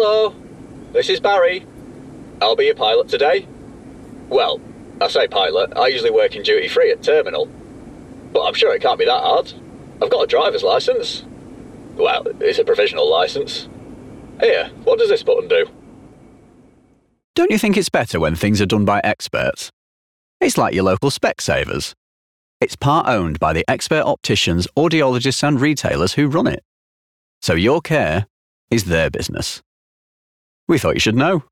Hello, this is Barry. I'll be your pilot today. Well, I say pilot, I usually work in duty free at terminal. But I'm sure it can't be that hard. I've got a driver's licence. Well, it's a provisional licence. Here, what does this button do? Don't you think it's better when things are done by experts? It's like your local Specsavers. It's part owned by the expert opticians, audiologists and retailers who run it. So your care is their business. We thought you should know.